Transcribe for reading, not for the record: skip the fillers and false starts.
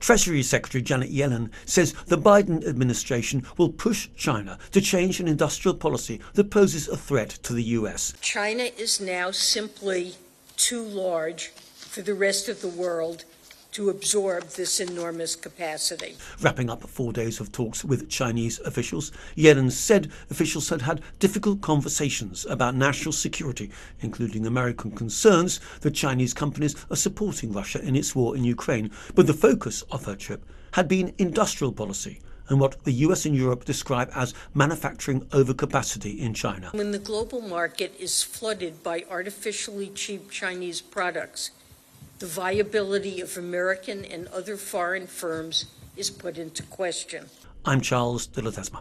Treasury Secretary Janet Yellen says the Biden administration will push China to change an industrial policy that poses a threat to the US. China is now simply too large for the rest of the world to absorb this enormous capacity. Wrapping up 4 days of talks with Chinese officials, Yellen said officials had had difficult conversations about national security, including American concerns that Chinese companies are supporting Russia in its war in Ukraine. But the focus of her trip had been industrial policy and what the US and Europe describe as manufacturing overcapacity in China. When the global market is flooded by artificially cheap Chinese products, the viability of American and other foreign firms is put into question. I'm Charles de Ledesma.